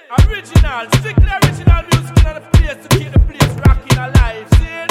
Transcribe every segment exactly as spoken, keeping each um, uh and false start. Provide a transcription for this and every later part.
Original, strictly original music in the place to keep the place rocking alive. See it?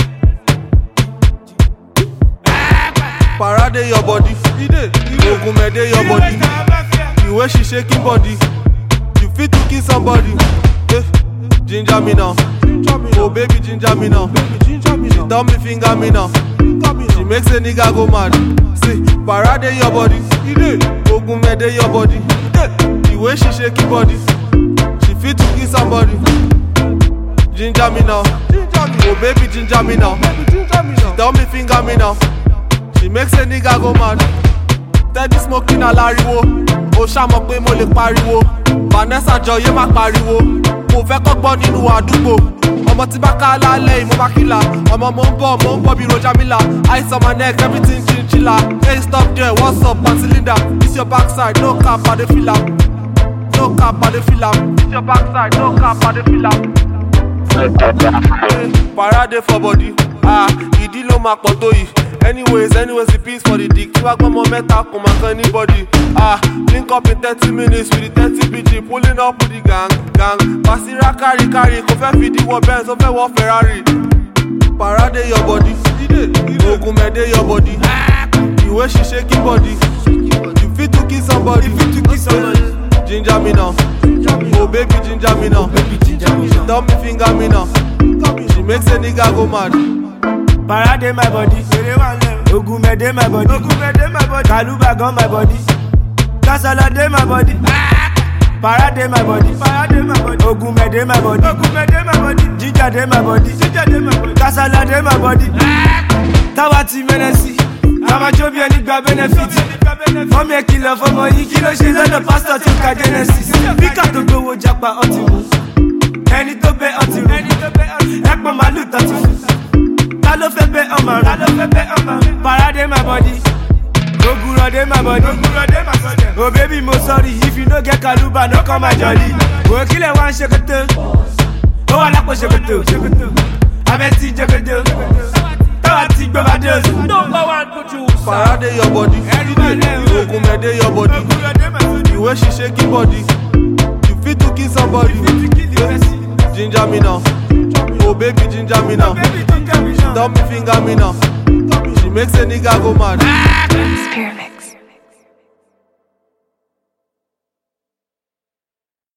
Parade your body, Ogumede your body. The way she shaking body, you fit to kiss somebody. Eh, ginger me now, oh baby ginger me now. She tell me finger me now, she makes a nigga go mad. See, parade your body, Ogumede your body. The way she shaking body, she fit to kiss somebody. Ginger me now, oh baby ginger me now. She tell me finger me now. She makes a nigga go mad. Teddy smoking alariwo, ó ṣàmọ̀ pé mo lè pariwo. Vanessa Joye má pariwo, mo fẹ́ kọ́gbọ́n nínú àdúgbò. Ọmọ tí bá ká lálẹ́ yìí mo bá kíla. Ọmọ mo ń bọ̀ mo ń bọ̀ bí Rojamila. Ice on my neck, everything chinchilla. Hey stop there, what's up, Aunty Linda? This your backside, no cap, I dey feel am. No cap, I dey feel am. This your backside, no cap, I dey feel am. Parade for body, ah, ìdí ló máa pọ̀ tó yìí. Anyways, anyways, the peace for the dick. Tí wàá gbọ́ mọ mẹ́ta kò máa kan anybody. Ah, link up in thirty minutes with the thirty B G, pulling up with the gang, gang. Basira carry carry, kò fẹ́ fìdí wọ Benz, ó fẹ́ wọ Ferrari. Parade your body, Ogumede your body. The way she shaking body, you fit to kiss somebody. Ginger me now, oh baby ginger me now. She tell me finger me now, she makes a nigga go mad. Parade my body, Ogumede my body, Kaluba gun my body, Kasala de my body. Parade my body, Ogumede my body, Ginger de my body, Kasala de my body. Tawati menesi, Amajobi and Igba benefit. For me a killer for my kilo, she's on the pastor to Kagenesis. Pick up the go japa otimu, and it to be otimu, Ekma malu tatu. Talo fe be oma, talo fe be oma. Parade my body, Oguro de my body, Oguro de my body. Oh baby, mo sorry if you no get Kaluba, no come my jolly. Oh kill it one shekete, oh I like shekete, shekete. Abeti shekete, tawati gbabade. Number one producer. Parade your body, Ogumede your body. The way she shaking body, you fit to kiss somebody. Ginger me now, oh baby ginger me now. She tell me finger me now, she makes a nigga go mad.